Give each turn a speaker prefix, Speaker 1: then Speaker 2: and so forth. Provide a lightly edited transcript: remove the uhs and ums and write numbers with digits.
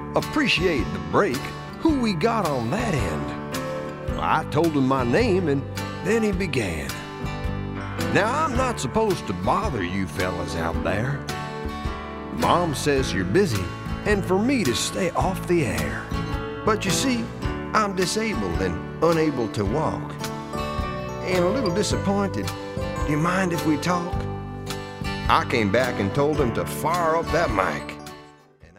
Speaker 1: appreciate the break. Who we got on that end? Well, I told him my name, and then he began. Now, I'm not supposed to bother you fellas out there. Mom says you're busy, and for me to stay off the air. But you see, I'm disabled and unable to walk. And a little disappointed. Do you mind if we talk? I came back and told him to fire up that mic.